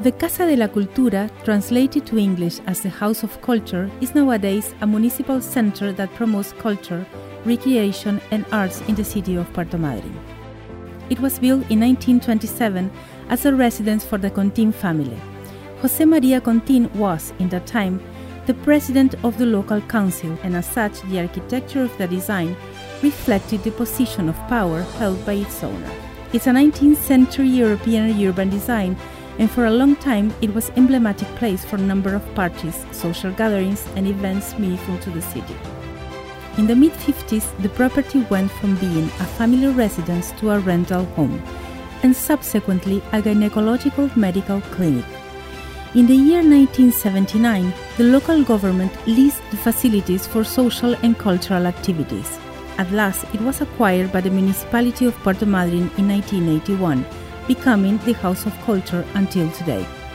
The Casa de la Cultura, translated to English as the House of Culture, is nowadays a municipal center that promotes culture, recreation and arts in the city of Puerto Madryn. It was built in 1927 as a residence for the Contín family. José María Contín was, in that time, the president of the local council, and as such the architecture of the design reflected the position of power held by its owner. It's a 19th century European urban design, and for a long time it was an emblematic place for a number of parties, social gatherings and events meaningful to the city. In the mid-50s, the property went from being a family residence to a rental home, and subsequently a gynecological medical clinic. In the year 1979, the local government leased the facilities for social and cultural activities. At last, it was acquired by the municipality of Puerto Madryn in 1981, becoming the House of Culture until today.